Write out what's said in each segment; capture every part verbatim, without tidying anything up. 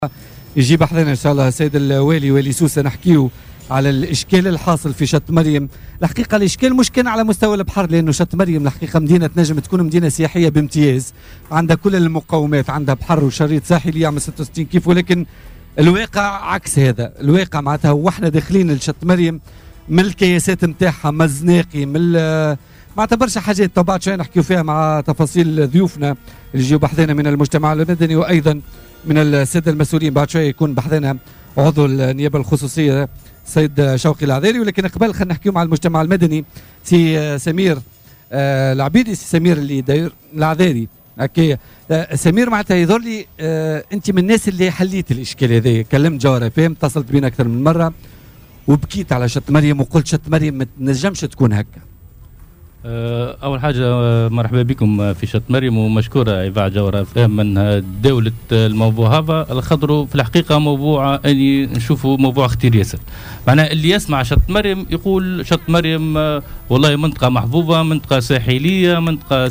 يجيب حضرنا ان شاء الله السيد الوالي والي سوسه نحكيو على الاشكال الحاصل في شط مريم. الحقيقه الاشكال مش كان على مستوى البحر، لانه شط مريم الحقيقه مدينه تنجم تكون مدينه سياحيه بامتياز، عندها كل المقومات، عندها بحر وشريط ساحلي يعمل ستة وستين كيف، ولكن الواقع عكس هذا. الواقع معناتها واحنا داخلين لشط مريم من الكياسات نتاعها مزناقي، من معناتها برشا حاجات. تو بعد شويه نحكيو فيها مع تفاصيل ضيوفنا اللي يجيو بحثنا من المجتمع المدني وايضا من الساده المسؤولين. بعد شويه يكون بحثنا عضو النيابه الخصوصيه السيد شوقي العذاري، ولكن قبل خلينا نحكيو مع المجتمع المدني. سي سمير آه العبيدي، سي سمير اللي داير العذاري هكايا. آه سمير معناتها يظهر لي آه انت من الناس اللي حليت الاشكال هذا. كلمت جوهره فهم، اتصلت بينا اكثر من مره وبكيت على شط مريم وقلت شط مريم ما تنجمش تكون هكا. أول حاجة مرحبا بكم في شط مريم، ومشكورة إذاعة جوهرة فهم من دولة الموضوع هذا الخضر. في الحقيقة موضوع أني نشوفه موضوع خطير ياسر. معناها اللي يسمع شط مريم يقول شط مريم والله منطقة محظوظة، منطقة ساحلية، منطقة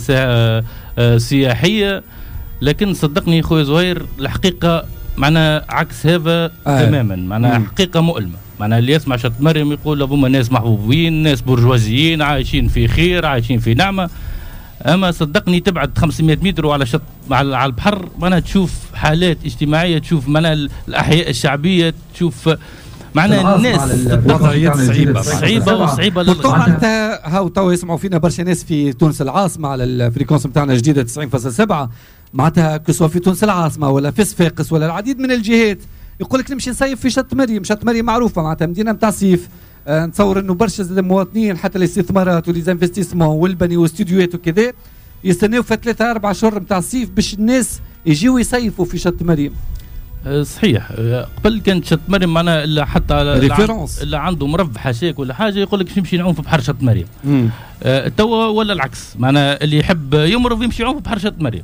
سياحية، لكن صدقني خويا زهير الحقيقة معناها عكس هذا آه. تماما. معناها حقيقة مؤلمة. معناها اللي يسمع شط مريم يقول هذوما ناس محبوبين، ناس برجوازيين عايشين في خير، عايشين في نعمه. اما صدقني تبعد خمسمائة متر وعلى شط على البحر معناها تشوف حالات اجتماعيه، تشوف معناها الاحياء الشعبيه، تشوف معناها الناس وضعيات صعيبه صعيبه وصعيبه طبعا. انت هاو تو يسمعوا فينا برشا ناس في تونس العاصمه على الفريكونس نتاعنا الجديده تسعين فاصلة سبعة، معناتها كسوا في تونس العاصمه ولا في صفاقس ولا العديد من الجهات، يقول لك نمشي نصيف في شط مريم. شط مريم معروفه معناتها مدينه نتاع صيف. أه نتصور انه برشا المواطنين حتى الاستثمارات وليزانفستيسمون والبني واستديوهات وكذا يستناو في ثلاثة أربعة شهور نتاع الصيف باش الناس يجيو يصيفوا في شط مريم. أه صحيح. قبل كانت شط مريم معناها الا حتى ريفيرونس اللي عنده مرض حاشاك ولا حاجه يقول لك نمشي نعوم في بحر شط مريم. أه توا ولا العكس، معناها اللي يحب يمرض يمشي يعوم في بحر شط مريم.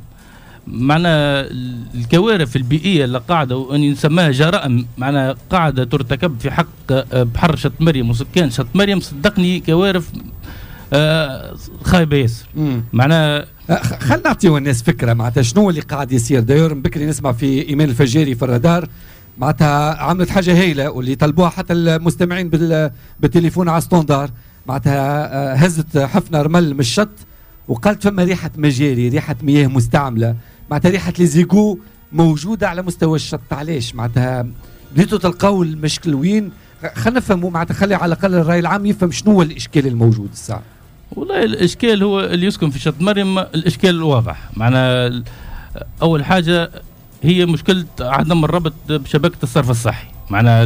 معناها الكوارث البيئيه اللي قاعده واني نسميها جرائم معناها قاعده ترتكب في حق بحر شط مريم وسكان شط مريم، صدقني كوارث آه خايبه ياسر. معناها خلينا نعطيو الناس فكره معناتها شنو اللي قاعد يصير. داير بكري نسمع في ايمان الفجاري في الرادار معناتها عملت حاجه هايله واللي طلبوها حتى المستمعين بالتليفون على ستوندار. معناتها هزت حفنه رمل من الشط وقالت فما ريحه مجاري، ريحه مياه مستعمله، معناتها ريحه ليزيكو موجوده على مستوى الشط. علاش؟ معناتها بديتوا تلقاو المشكل وين؟ خلينا نفهموا معناتها، خلي على الاقل الراي العام يفهم شنو هو الاشكال الموجود الساعه. والله الاشكال هو اللي يسكن في شط مريم الاشكال واضح. معناها اول حاجه هي مشكله عدم الربط بشبكه الصرف الصحي. معناها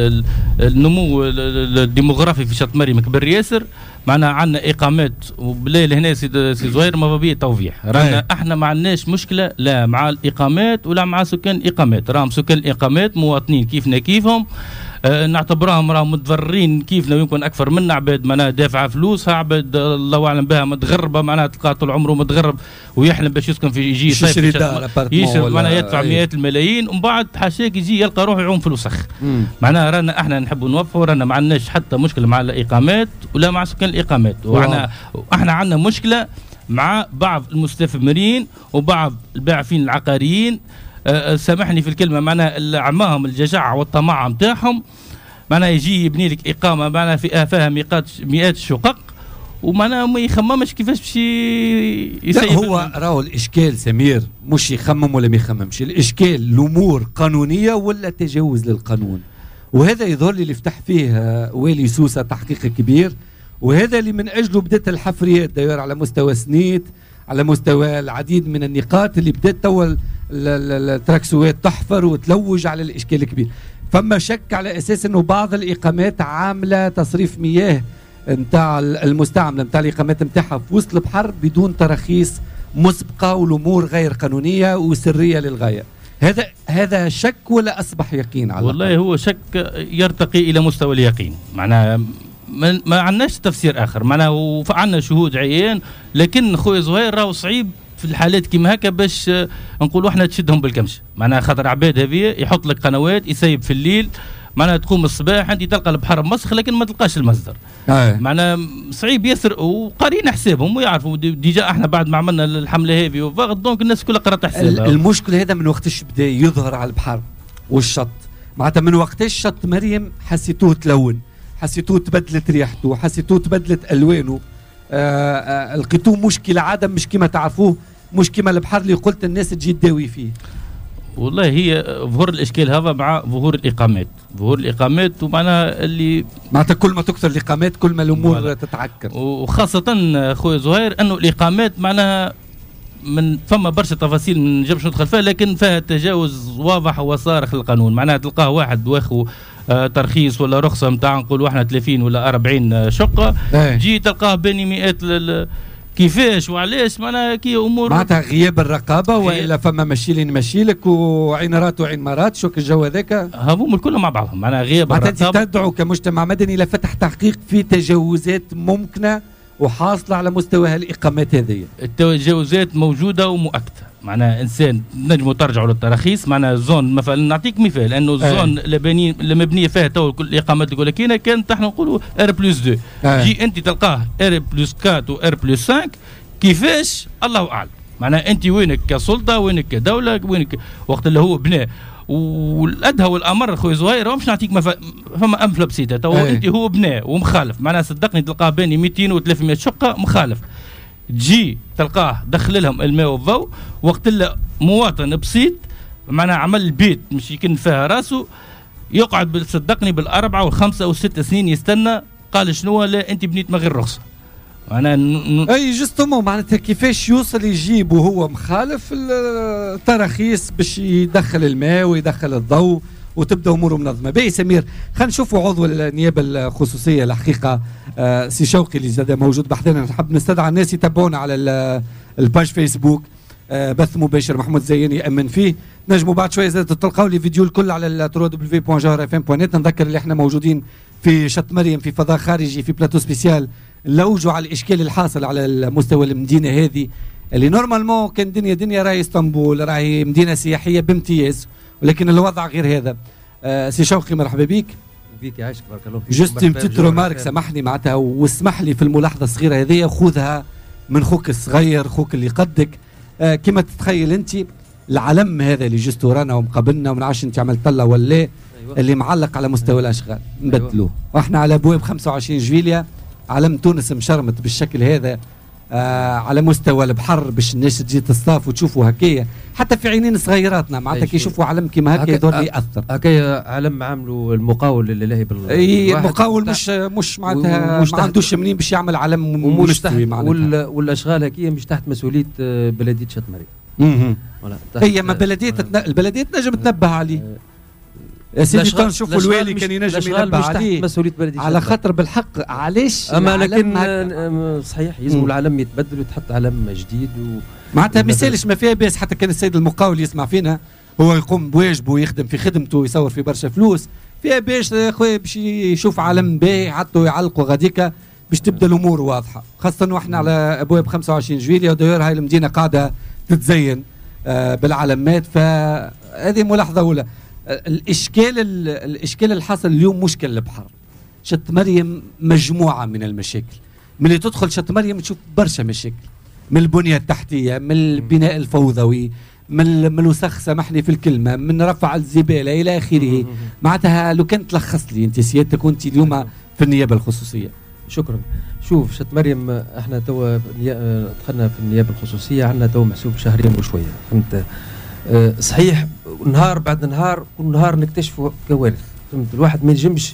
النمو الديموغرافي في شط مريم كبر ياسر. معناها عندنا اقامات وبالليل هنا سي زهير ما بيه توضيح. رانا احنا ما عندناش مشكله لا مع الاقامات ولا مع سكان الاقامات، راهم سكان الاقامات مواطنين كيفنا كيفهم. أه نعتبرهم راهم متضررين كيفنا ويمكن اكثر منا، عباد معناها دافعه فلوسها، عباد الله اعلم بها متغربه معناها تلقى طول عمره متغرب ويحلم باش يسكن في يجي صيف يشري معناها يدفع مئات الملايين ومن بعد حاشاك يجي يلقى روحه يعوم في الوسخ. معناها رانا احنا نحبوا نوفروا، رانا ما عندناش حتى مشكله مع الاقامات ولا مع سكان الاقامات، واحنا احنا عندنا مشكله مع بعض المستثمرين وبعض الباعثين العقاريين. أه سامحني في الكلمه، معناها عماهم الجشع والطمع نتاعهم. معناها يجي يبني لك اقامه معناها في افاها مئات مئات الشقق ومعناها ما يخممش كيفاش باش يسيب. هو راهو الاشكال سمير مش يخمم ولا ما يخممش، الاشكال الامور قانونيه ولا تجاوز للقانون، وهذا يظهر لي اللي فتح فيه والي سوسه تحقيق كبير، وهذا اللي من اجله بدات الحفريات داير على مستوى سنيت، على مستوى العديد من النقاط اللي بدات توا التراكسوات تحفر وتلوج على الاشكال الكبير. فما شك على اساس انه بعض الاقامات عامله تصريف مياه نتاع المستعمله نتاع الاقامات نتاعها في وسط البحر بدون تراخيص مسبقه والامور غير قانونيه وسريه للغايه. هذا هذا شك ولا اصبح يقين على والله هو شك يرتقي الى مستوى اليقين. معناها ما عندناش تفسير اخر، معناها وعندنا شهود عيان، لكن خويا زهير راهو صعيب في الحالات كيما هكا باش نقولوا احنا تشدهم بالكمش. معناها خاطر عباد هذه يحط لك قنوات يسيب في الليل، معناها تقوم الصباح انت تلقى البحر مسخ لكن ما تلقاش المصدر. معناها صعيب ياسر وقارين حسابهم ويعرفوا ديجا احنا بعد ما عملنا الحمله هذه وفاغ دونك الناس كلها قرات حسابها. المشكله هذا من وقتاش بدا يظهر على البحر؟ والشط. معناتها من وقتاش شط مريم حسيتوه تلون، حسيتوه تبدلت ريحته، حسيتوه تبدلت الوانه، آه آه لقيتوه مش كالعاده، مش كما تعرفوه، مش كما البحر اللي قلت الناس تجي تداوي فيه؟ والله هي ظهور الاشكال هذا مع ظهور الاقامات، ظهور الاقامات ومعناها اللي معناتها كل ما تكثر الاقامات كل ما الامور تتعكر، وخاصه خويا زهير انه الاقامات معناها من فما برشا تفاصيل ما نجمش ندخل فيها، لكن فيها تجاوز واضح وصارخ للقانون. معناها تلقاه واحد واخو آه ترخيص ولا رخصه نتاع نقولوا احنا ثلاثين ولا أربعين شقه، جي تلقاه باني مئات لل... كيفاش وعلاش؟ معناها كي امور معناتها غياب الرقابه والا فما ماشي لي نمشي لك وعين رات وعين مرات شوك الجو هذاك هذوما الكل مع بعضهم. معناها غياب الرقابه. معناتها انت تدعو كمجتمع مدني الى فتح تحقيق في تجاوزات ممكنه وحاصله على مستوى هالاقامات هذه. التجاوزات موجوده ومؤكده. معناها انسان نجموا ترجعوا للتراخيص. معناها زون مثلا نعطيك مثال انه الزون اللي المبنيه فيها تو كل الاقامات اللي كاينه كانت احنا نقولوا ار بلس اثنين، جي انت تلقاه ار بلس أربعة وار بلس خمسة. كيفاش؟ الله اعلم. معناها انت وينك كسلطه، وينك كدوله، وينك وقت اللي هو بناء. والادهى والامر خويا زهير مش نعطيك مف... فما امثله بسيطه تو انت هو بناء ومخالف. معناها صدقني تلقاه باني مئتين وثلاثمئة شقه مخالف، تجي تلقاه دخل لهم الماء والضوء. وقت اللي مواطن بسيط معناها عمل البيت مش يكن فيها راسه، يقعد صدقني بالاربعه والخمسه والست سنين يستنى. قال شنو؟ لا انت بنيت من غير رخصه. معناها ن... اي جستومون معناتها كيفاش يوصل يجيب وهو مخالف التراخيص باش يدخل الماء ويدخل الضوء وتبدا اموره منظمه. باهي سمير، خلينا نشوفوا عضو النيابه الخصوصيه الحقيقه آه سي شوقي اللي زاد موجود بحثنا. نحب نستدعى الناس يتابعونا على الباج فيسبوك آه بث مباشر محمود زياني يامن فيه. نجموا بعد شويه زاد تلقاو لي فيديو الكل على دبليو دبليو دبليو بوان جوهر اف ام بوان نت. نذكر اللي احنا موجودين في شط مريم في فضاء خارجي في بلاتو سبيسيال نلوجوا على الاشكال الحاصل على مستوى المدينه هذه اللي نورمالمون كان دنيا دنيا راهي اسطنبول، راهي مدينه سياحيه بامتياز، ولكن الوضع غير هذا. آه سي شوقي مرحبا بك. بيك يعيشك بارك الله فيك. جست بتيت رومارك سامحني معناتها واسمح لي في الملاحظه الصغيره هذه، خذها من خوك الصغير، خوك اللي قدك. آه كما تتخيل انت العلم هذا اللي جست ورانا ومقابلنا وما نعرفش انت عملت له ولا أيوة. اللي معلق على مستوى الاشغال نبدلوه. أيوة. واحنا على ابواب خمسة وعشرين جويليا علم تونس مشرمت بالشكل هذا آه على مستوى البحر باش الناس تجي تصطاف وتشوفوا هكايا حتى في عينين صغيراتنا معناتها كي يشوفوا علم كيما هكا يدور لي ياثر. هكايا علم عاملوا المقاول اللي لاهي بال اي المقاول مش مش معناتها ما عندوش منين باش يعمل علم مستوي معناتها. والاشغال هكايا مش تحت مسؤوليه بلديه شط مريم. هي ما بلديه البلديه تنجم تنبه عليه. يا سيدي تنشوفوا الوالي كان ينجم ينبه عليه على خاطر بالحق علاش. اما لكن صحيح يلزم العلم يتبدل وتحط علم جديد و... معناتها ما يسالش ما فيها باس. حتى كان السيد المقاول يسمع فينا هو يقوم بواجبه ويخدم في خدمته ويصور في برشا فلوس فيها باش خويا باش يشوف علم باهي حتى يعلقوا غاديكا باش تبدا الامور واضحه، خاصه واحنا على ابواب خمسة وعشرين جويليا وداير هاي المدينه قاعده تتزين آه بالعلامات. فهذه ملاحظه اولى. الاشكال الاشكال الحاصل اليوم مشكل البحر. شط مريم مجموعه من المشاكل، من اللي تدخل شط مريم تشوف برشا مشاكل، من البنيه التحتيه، من البناء الفوضوي، من من الوسخ سامحني في الكلمه، من رفع الزباله الى اخره. معناتها لو كان تلخص لي انت سيادتك وانت اليوم في النيابه الخصوصيه. شكرا. شوف شط مريم احنا توا دخلنا في النيابه الخصوصيه عندنا توا محسوب شهرين وشويه فهمت. أه صحيح نهار بعد نهار كل نهار نكتشفوا كوارث فهمت. الواحد ما ينجمش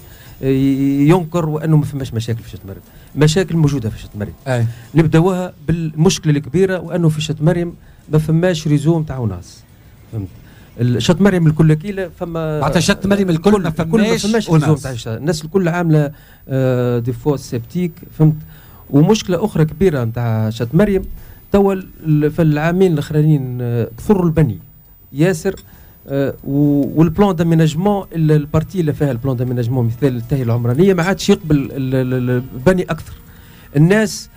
ينكر وانه ما فماش مشاكل في شط مريم. مشاكل موجوده في شط مريم. أي. نبداوها بالمشكله الكبيره وانه في شط مريم ما فماش ريزو نتاع ناس فهمت. شط مريم الكل كيله فما معناتها شط مريم الكل ما فماش ريزو نتاع الناس الكل عامله آه دي فوس سيبتيك فهمت. ومشكله اخرى كبيره نتاع شط مريم توا في العامين الاخرانيين آه كثر البني ياسر آه والبلان داميناجمون البارتي اللي فيها البلان داميناجمون مثال التهيئه العمرانيه ما عادش يقبل البني اكثر. الناس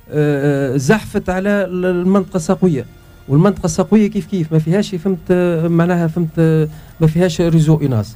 آه زحفت على المنطقه الساقويه والمنطقه الساقويه كيف كيف ما فيهاش فهمت معناها فهمت ما فيهاش ريزو اناس.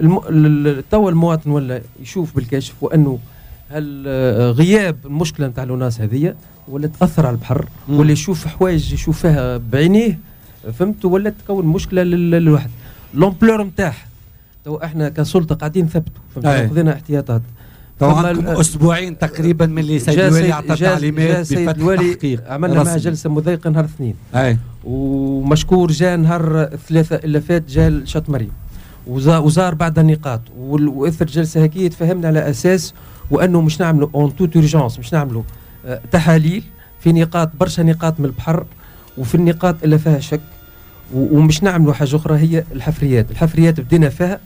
توا المواطن ولا يشوف بالكشف وانه هل غياب المشكله نتاع الناس هذه ولا تاثر على البحر ولا يشوف حوايج يشوفها بعينيه فهمت ولا تكون مشكله للواحد. لومبلور نتاعها. تو احنا كسلطه قاعدين نثبتوا خذينا احتياطات. طبعا عندكم اسبوعين تقريبا من اللي سيد الوالي اعطى تعليمات بفتح تحقيق. عملنا معها جلسه مضايقه نهار اثنين. اي ومشكور جاء نهار الثلاثة اللي فات جاء شط مريم وزار بعد النقاط واثر جلسه هكي تفهمنا على اساس وانه مش نعملوا اون توت اورجونس، مش نعملوا اه تحاليل في نقاط برشا نقاط من البحر وفي النقاط اللي فيها شك، ومش نعملوا حاجه اخرى هي الحفريات. الحفريات بدينا فيها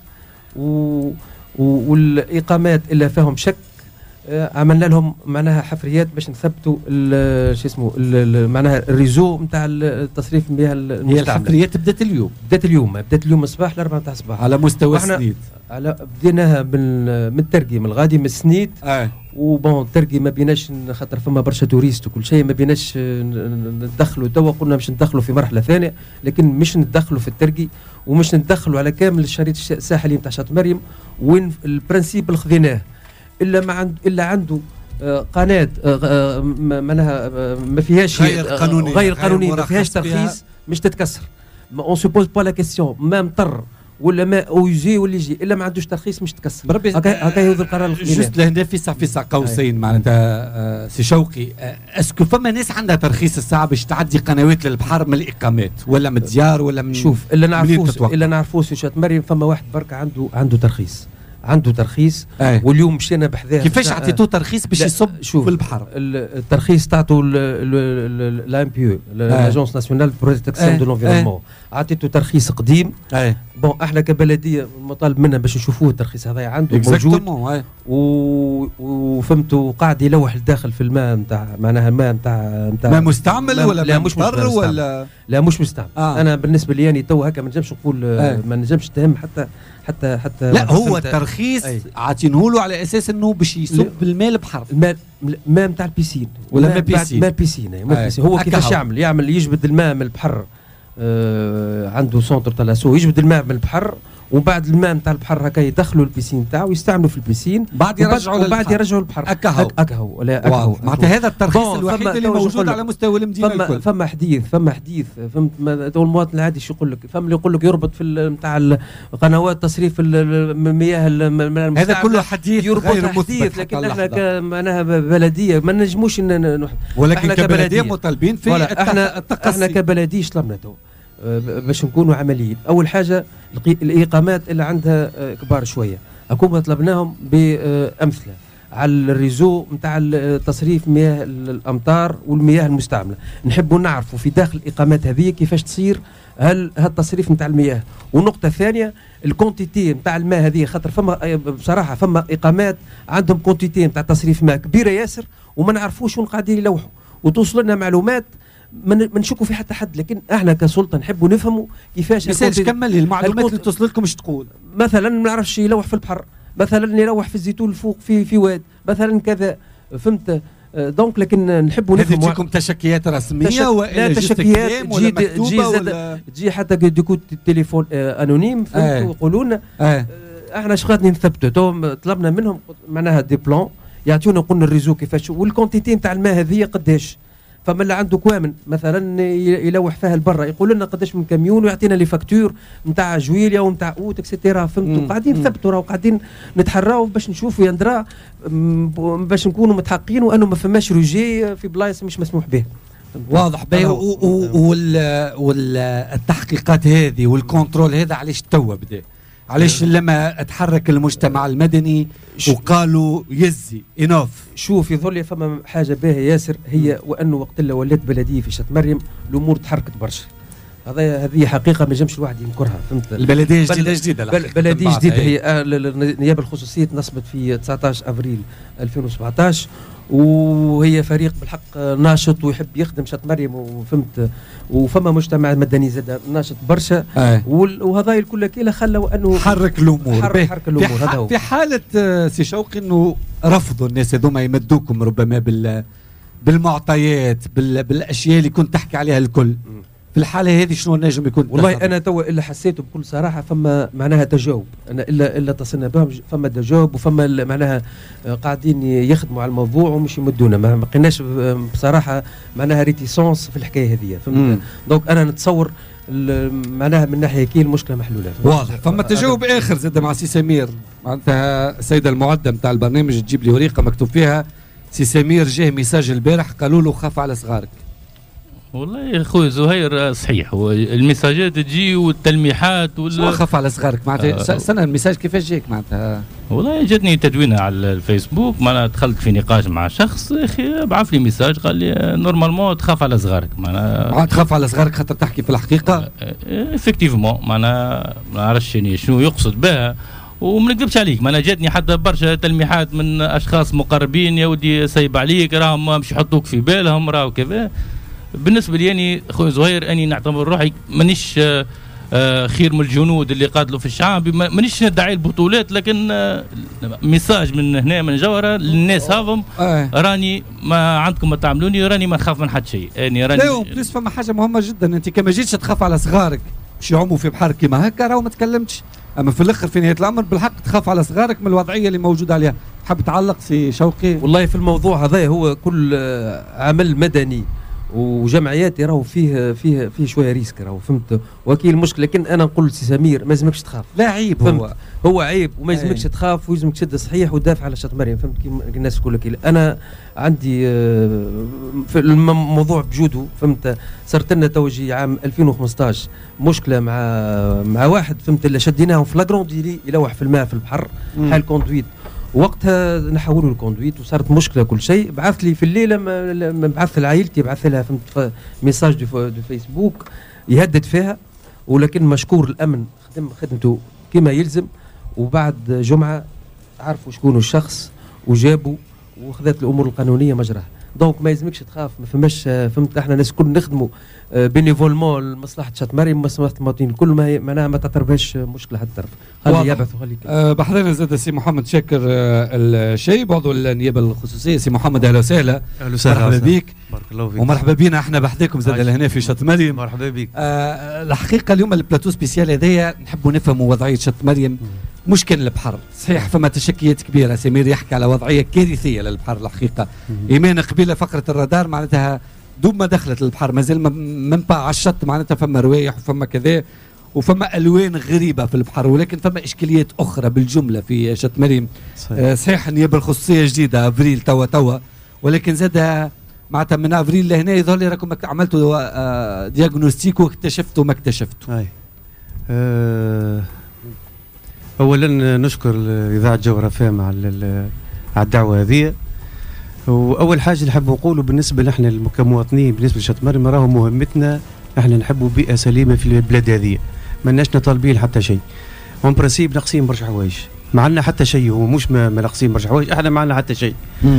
و والاقامات اللي فيهم شك عملنا لهم معناها حفريات باش نثبتوا شو اسمه معناها الريزو نتاع التصريف المياه المستعمله. هي الحفريات بدات اليوم بدات اليوم بدات اليوم الصباح الأربعة تاع الصباح على مستوى السنيد. على بديناها من من الترقي من الغادي من السنيد. اه وبون الترقي ما بيناش خاطر فما برشا توريست وكل شيء ما بيناش ندخلوا توا قلنا باش ندخلوا في مرحله ثانيه، لكن مش ندخلوا في الترقي ومش ندخلوا على كامل الشريط الساحلي نتاع شط مريم. وين البرانسيب اللي خذيناه الا ما عند الا عنده قناه معناها ما فيهاش غير قانونيه غير قانونيه ما فيهاش ترخيص مش تتكسر. ما اون سوبوز با لا كيسيون ما مطر ولا ما او يجي ولا يجي الا ما عندوش ترخيص مش تكسر. هكا هكا هو القرار اللي خذيناه. جوست لهنا في ساعه في ساعه قوسين معناتها سي شوقي، اسكو فما ناس عندها ترخيص الساعه باش تعدي قنوات للبحر من الاقامات ولا من الديار ولا من شوف اللي نعرفوه اللي نعرفوه في شط مريم فما واحد برك عنده عنده ترخيص عنده ترخيص. أي. واليوم مشينا بحذاه. كيفاش عطيتوه ترخيص باش يصب في البحر؟ الترخيص تعطوا الام بي او لاجونس ناسيونال بروتيكسيون دو لونفيرونمون، عطيته ترخيص قديم. أي. بون احنا كبلديه مطالب منا باش نشوفوه الترخيص هذا عنده موجود و... وفهمتوا قاعد يلوح الداخل في الماء نتاع معناها الماء نتاع نتاع ما مستعمل ولا لا مش مستعمل ولا لا مش مستعمل. آه. انا بالنسبه لي يعني تو هكا ما نجمش نقول آه. ما نجمش نتهم حتى حتى حتى لا هو الترخيص عاطينه له على اساس انه باش يصب الماء البحر الماء الماء نتاع البيسين ولا ما بيسين ما بيسين هو كيفاش يعمل يعمل يجبد الماء من البحر. آه عنده سونتر تلاسو يجبد الماء من البحر وبعد الماء نتاع البحر هكا يدخلوا البيسين تاعو يستعملوا في البيسين بعد يرجعوا وبعد يرجعوا البحر اكهو اكهو ولا اكهو. معناتها هذا الترخيص الوحيد اللي موجود على مستوى المدينه فما الكل. فما حديث فما حديث فهمت المواطن العادي شو يقول لك فما اللي يقول لك يربط في نتاع قنوات تصريف المياه هذا كله حديث غير مثبت. لكن احنا معناها بلديه ما نجموش ولكن كبلديه مطالبين في احنا احنا كبلديه طلبنا تو باش نكونوا عمليين. اول حاجه الاقامات اللي عندها كبار شويه اكون طلبناهم بامثله على الريزو نتاع تصريف مياه الامطار والمياه المستعمله. نحبوا نعرفوا في داخل الاقامات هذه كيفاش تصير هل هالتصريف نتاع المياه. والنقطه الثانيه الكونتيتي نتاع الماء هذه خاطر فما بصراحه فما اقامات عندهم كونتيتي نتاع تصريف ماء كبيره ياسر وما نعرفوش وين قاعدين يلوحوا وتوصل لنا معلومات ما نشكوا في حتى حد. لكن احنا كسلطه نحبوا نفهموا كيفاش مثال كمل لي المعلومات اللي توصل لكم ايش تقول. مثلا ما نعرفش يلوح في البحر، مثلا يلوح في الزيتون الفوق في في واد مثلا كذا فهمت. دونك لكن نحبوا نفهموا. تجيكم تشكيات رسميه تشك... ولا تشكيات تجي تجي ولا... تجي حتى ديكوت التليفون انونيم فهمت ويقولوا لنا آه. احنا شغادني نثبتوا طلبنا منهم معناها دي بلان يعطيونا قلنا الريزو كيفاش والكونتيتي نتاع الماء هذه قداش. فما اللي عنده كوامن مثلا يلوح فيها البرة يقول لنا قداش من كاميون ويعطينا لي فاكتور نتاع جويليا ونتاع اوت اكسيتيرا فهمتوا. قاعدين نثبتوا راهو قاعدين نتحراو باش نشوفوا يندرا باش نكونوا متحققين وانه ما فماش روجي في بلايص مش مسموح به. واضح باهي. والتحقيقات هذه والكنترول هذا علاش توا بدا؟ علاش لما تحرك المجتمع المدني وقالوا يزي انوف؟ شوف يظل فما حاجه باهيه ياسر هي وانه وقت اللي ولات بلديه في شط مريم الامور تحركت برشا. هذا هذه حقيقه ما ينجمش الواحد ينكرها فهمت. البلديه جديده جديده بل بلديه جديده هي النيابه الخصوصيه تنصبت في تسعطاش افريل ألفين وسبعطاش وهي فريق بالحق ناشط ويحب يخدم شط مريم وفهمت. وفما مجتمع مدني زاد ناشط برشا وهذا الكل كيلا خلوا انه حرك الامور حرك, حرك الامور. في, ح... في حاله سي شوقي انه رفضوا الناس هذوما يمدوكم ربما بال بالمعطيات بال... بالاشياء اللي كنت تحكي عليها الكل. في الحاله هذه شنو نجم يكون؟ والله انا توا اللي حسيته بكل صراحه فما معناها تجاوب. انا الا الا اتصلنا بهم فما تجاوب وفما معناها قاعدين يخدموا على الموضوع ومش يمدونا. ما لقيناش بصراحه معناها ريتيسونس في الحكايه هذه فهمت. دونك انا نتصور معناها من ناحيه كي المشكله محلوله. واضح. فما تجاوب اخر زاد مع سي سمير، معناتها السيده المعده نتاع البرنامج تجيب لي ورقه مكتوب فيها سي سمير جاه ميساج البارح قالوا له خاف على صغارك. والله يا خويا زهير صحيح، هو المساجات تجي والتلميحات وال خاف على صغارك معناتها. آه سنه المساج كيفاش جاك معناتها؟ والله جاتني تدوينه على الفيسبوك، معناها دخلت في نقاش مع شخص يا اخي بعث لي ميساج قال لي نورمالمون تخاف على صغارك. معناها تخاف على صغارك خاطر تحكي في الحقيقه؟ افكتيفمون معناها ما نعرفش شنو يقصد بها، وما نكذبش عليك معناها جاتني حتى برشا تلميحات من اشخاص مقربين، يا ودي سايب عليك راهم مش يحطوك في بالهم راهو كذا. بالنسبه لي اني خويا زهير اني نعتبر روحي مانيش آه خير من الجنود اللي قاتلوا في الشعب، مانيش ندعي البطولات، لكن آه ميساج من هنا من جوهره للناس هاهم راني ما عندكم ما تعملوني، راني ما نخاف من حد شيء. يعني راني لا بليس فما حاجه مهمه جدا، انت كما جيتش تخاف على صغارك باش يعوموا في بحر كيما هكا راهو ما تكلمتش، اما في الاخر في نهايه الامر بالحق تخاف على صغارك من الوضعيه اللي موجوده عليها. حاب تعلق سي شوقي؟ والله في الموضوع هذا هو كل عمل مدني وجمعيات راهو فيه فيه فيه شويه ريسك راهو فهمت، وكيل المشكله. لكن انا نقول سي سمير ما لازمكش تخاف، لا عيب هو هو عيب وما لازمكش تخاف ولازمك تشد صحيح وتدافع على شط مريم فهمت كيما الناس تقول لك. انا عندي في الموضوع بجوده فهمت، صارت لنا توجي عام ألفين وخمسطاش مشكله مع مع واحد فهمت اللي شديناهم في لاغرون ديلي يلوح في الماء في البحر حال كوندويت، وقتها نحولوا الكوندويت وصارت مشكله كل شيء. بعث لي في الليله ما بعث لعائلتي بعث لها فهمت ميساج دو, دو فيسبوك يهدد فيها، ولكن مشكور الامن خدم خدمته كما يلزم، وبعد جمعه عرفوا شكون الشخص وجابوا وخذت الامور القانونيه مجراها. دونك ما يلزمكش تخاف، ما فماش فهمت. احنا الناس كل نخدموا بينيفولمون لمصلحه شط مريم ومصلحه المواطنين، كل ما معناها ما تعترفش مشكله حتى الطرف. خلي يبعث وخلي أه بحضرنا زاد سي محمد شاكر أه الشيب عضو النيابه الخصوصيه. سي محمد اهلا وسهلا. اهلا وسهلا. مرحبا بيك. بارك الله فيك. ومرحبا بينا احنا بحذاكم زاد لهنا في شط مريم. مرحبا بك. أه الحقيقه اليوم البلاتو سبيسيال هذايا نحبوا نفهموا وضعيه شط مريم. مش كان البحر صحيح فما تشكيات كبيره، سمير يحكي على وضعيه كارثيه للبحر الحقيقه. ايمان قبيله فقره الرادار معناتها دوب ما دخلت البحر مازال من على الشط معناتها فما روايح وفما كذا وفما الوان غريبه في البحر، ولكن فما اشكاليات اخرى بالجمله في شط مريم. صحيح, آه صحيح النيابه الخصوصيه جديده افريل توا توا، ولكن زاد معناتها من افريل لهنا يظهر لي راكم عملتوا آه دياغنوستيك واكتشفتوا ما اكتشفتوا. اي أه اولا نشكر اذاعه جوهره فام على على الدعوه هذه. واول حاجه نحب نقوله بالنسبه لنا كمواطنين بالنسبه لشط مريم راهو مهمتنا احنا نحبوا بيئه سليمه في البلاد هذه، ماناش طالبين حتى شيء. اون برانسيب ناقصين برشا حوايج، ما عندنا حتى شيء، هو مش ما ناقصين برشا حوايج، احنا ما عندنا حتى شيء.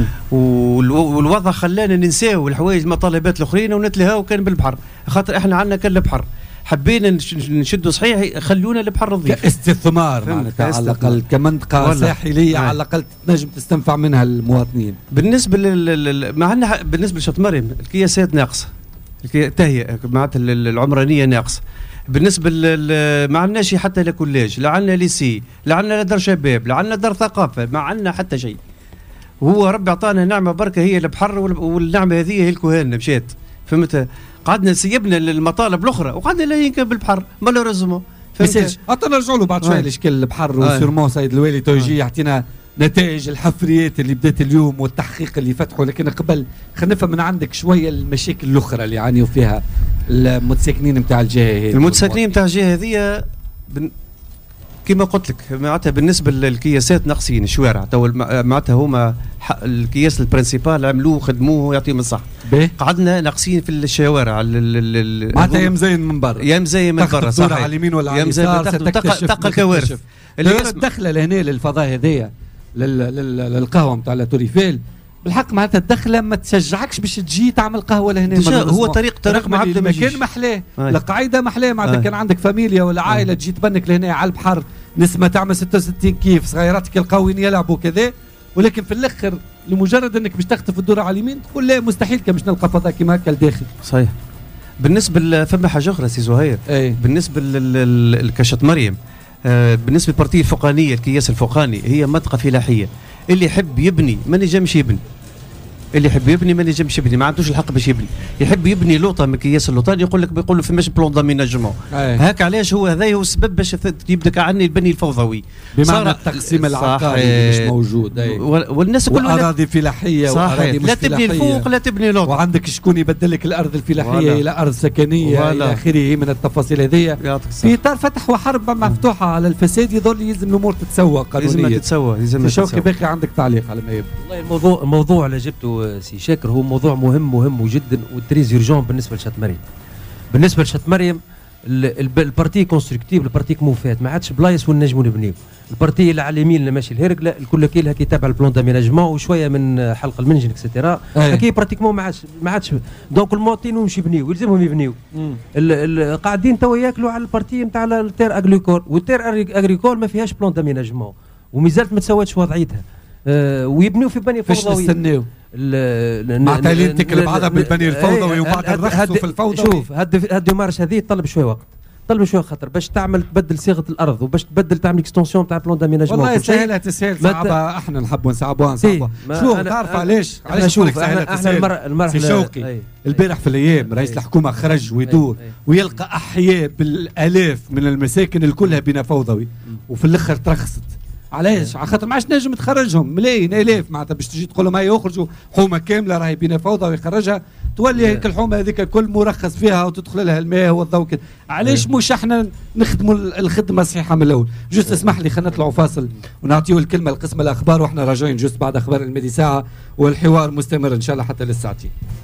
والوضع خلانا ننساو الحوايج المطالبات الاخرين ونتلهاو كان بالبحر، خاطر احنا عندنا كان البحر حبينا نشدوا صحيح خلونا البحر نظيف كاستثمار معناتها على الاقل كمنطقه ساحليه على الاقل تنجم تستنفع منها المواطنين. بالنسبه لل ما عندنا بالنسبه لشط مريم الكياسات ناقصه، التهيئه معناتها العمرانيه ناقصه. بالنسبه ما عندناش حتى لا كولاج، لا عندنا ليسي، لا عندنا لا دار شباب، لا عندنا دار ثقافه، ما عندنا حتى شيء. وهو ربي عطانا نعمه بركه هي البحر، والنعمه هذه هي الكهان مشات فهمت. قعدنا سيبنا المطالب الاخرى وقعدنا لا يمكن بالبحر مالوريزمون. فهمت. حتى نرجعوا له بعد شويه الاشكال البحر وسيرمون سيد الوالي تو يجي يعطينا نتائج الحفريات اللي بدات اليوم والتحقيق اللي فتحوا. لكن قبل خلينا نفهم من عندك شويه المشاكل الاخرى اللي يعانيوا فيها المتساكنين نتاع الجهه هذه. المتساكنين نتاع الجهه هذه بن... كما قلت لك معناتها بالنسبه للكياسات ناقصين الشوارع تو معناتها هما الكياس البرنسيبال عملوه خدموه يعطيهم الصحه. قعدنا ناقصين في الشوارع معناتها يا مزين من برا يا مزين من برا صحيح على اليمين ولا على اليسار تلقى كوارث. الدخله لهنا للفضاء هذيا للقهوه نتاع لاتوريفيل بالحق معناتها الدخله ما تشجعكش باش تجي تعمل قهوه لهنا. هو طريق طريق معبد المكان محلاه، القاعده محلاه معناتها كان عندك فاميليا ولا عائله تجي تبنك لهنا على البحر نسمه تعمل ستة وستين كيف صغيراتك القوين يلعبوا كذا، ولكن في الاخر لمجرد انك باش تخطف الدوره على اليمين تقول لا مستحيل كان باش نلقى فضاء كيما هكا لداخل. صحيح. بالنسبه فما حاجه اخرى سي زهير أي. بالنسبه لكشط مريم آه بالنسبه للبارتيه الفوقانيه الكياس الفوقاني هي منطقه فلاحيه، اللي يحب يبني ما نجمش يبني اللي يحب يبني ما ينجمش يبني، ما عندوش الحق باش يبني، يحب يبني لوطه من كياس اللوطان يقول لك بيقول له فماش بلون داميناجمون. هاك علاش هو هذا هو السبب باش يبدا كعني البني الفوضوي بمعنى التقسيم العقاري مش موجود. والناس كلها واراضي فلاحيه واراضي مش لا تبني الفوق لا تبني لوطه، وعندك شكون يبدل لك الارض الفلاحيه الى ارض سكنيه الى اخره من التفاصيل هذه. في اطار فتح وحرب مفتوحه على الفساد يظل يلزم الامور تتسوى قانونيا. لازم تتسوى لازم شوقي باقي عندك تعليق على ما يبدو؟ والله الموضوع الموضوع اللي جبته سي شاكر هو موضوع مهم مهم جدا وتريز يورجون بالنسبه لشط مريم. بالنسبه لشط مريم البارتي كونستركتيف البارتي موفات ما عادش بلايص وين نجموا نبنيو. البارتي اللي على اليمين اللي ماشي الهرق لا الكل كيلها كي تابع البلان داميناجمون وشويه من حلق المنجن اكسترا هكي براتيكمون ما عادش ما عادش دونك المواطنين مش يبنيو يلزمهم يبنيو. قاعدين توا ياكلوا على البارتي نتاع التير اغريكول والتير اغريكول ما فيهاش بلان داميناجمون ومازالت ما تسواتش وضعيتها. أه ويبنيو في بني فوضوي. فاش نستناو؟ معناتها اللي تكلم بعضها بالبني الفوضوي وبعد نرخصوا في الفوضوي. شوف هاد هاد مارش هذه تطلب شويه وقت، طلب شويه خاطر باش تعمل تبدل صيغه الارض وباش تبدل تعمل اكستنسيون تاع بلون داميناجمون. والله سهله تسهل صعبه احنا نحبوا نصعبوها نصعبوها. شوف تعرف علاش؟ علاش شوف احنا احنا المرحله شوقي البارح في الايام رئيس الحكومه خرج ويدور ويلقى احياء بالالاف من المساكن الكلها بنا فوضوي وفي الاخر ترخصت. علاش؟ على خاطر ما عادش نجم تخرجهم ملايين الاف معناتها باش تجي تقول لهم هاي يخرجوا حومه كامله راهي بنا فوضى ويخرجها تولي هيك الحومه هذيك الكل مرخص فيها وتدخل لها الماء والضوء كده. علاش مش احنا نخدموا الخدمه الصحيحه من الاول؟ جوست اسمح لي خلينا نطلعوا فاصل ونعطيو الكلمه لقسم الاخبار واحنا راجعين جوست بعد اخبار الميدي ساعه والحوار مستمر ان شاء الله حتى للساعتين.